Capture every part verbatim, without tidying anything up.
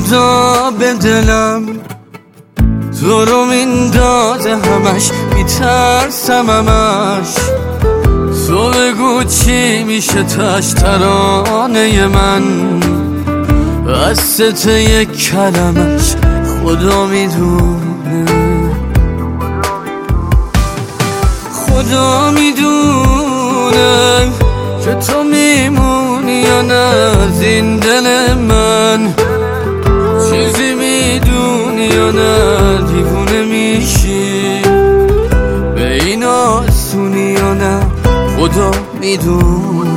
خدا به دلم تو رو میندازه همش، میترسم همش. تو بگو چی میشه تاش ترانه من، قصت یک کلمش خدا میدونه. خدا میدونه که تو میمونی یا نه از این دل من، چیزی میدونی یا نه دیوونه میشی، به این آسونی یا نه خدا میدونه.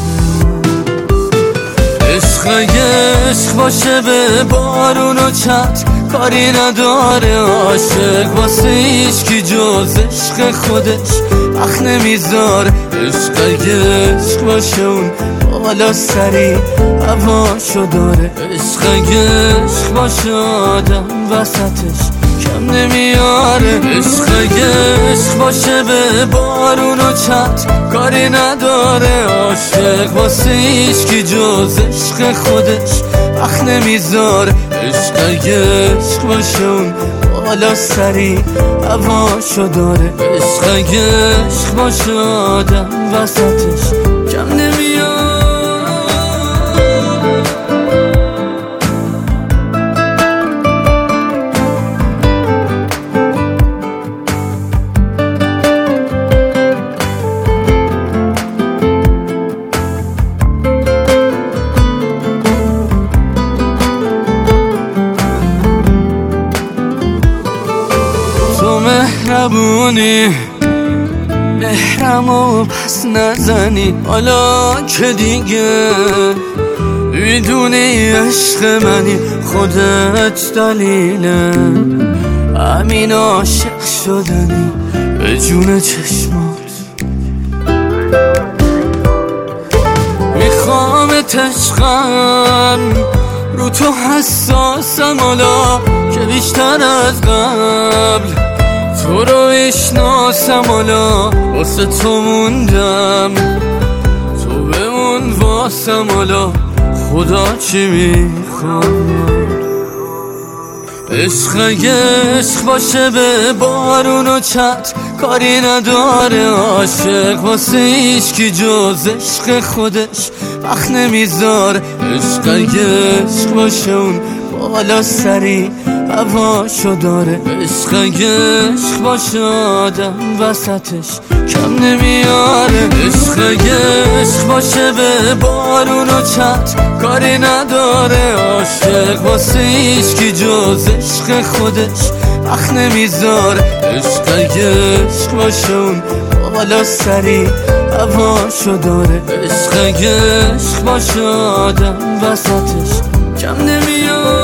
عشق اگه عشق باشه به بارون و چت کاری نداره، عاشق واسه هیچکی جز عشق خودش وقت نمیذار. عشق اگه عشق باشه اون بالا سری هواشو داره، عشق اگه عشق باشه آدم وسطش کم نمیاره. عشق اگه عشق باشه به بارون و چت کاری نداره، عاشق واسه هیچکی جز عشق خودش وقت نمیذار. عشق اگه عشق باشه اون بالا سری هواشو داره، عشق اگه عشق باشه آدم وسطش کم نمیاره. مهربونی مهرمو پس نزنی، حالا که دیگه میدونی عشق منی، خودت دلیله همین عاشق شدنی به جون چشمات. میخوامت عشقم رو تو حساسم، حالا که بیشتر از قبل تو رو اشناسم، حالا واسه تو موندم، تو بمون واسم، حالا خدا چی میخواد. عشق اگه عشق باشه به بارون و چت کاری نداره، عاشق واسه هیچکی جز عشق خودش وقت نمیذار. عشق اگه عشق باشه اون بالا سری هواشو داره، عشق اگه عشق باشه آدم وسطش کم نمیاره. عشق اگه عشق باشه به بارون و چت کاری نداره، عاشق واسه هیچکی جز عشق خودش وقت نمیذار. عشق اگه عشق باشه اون بالا سری هواشو داره، عشق اگه عشق باشه آدم وسطش کم نمیاره.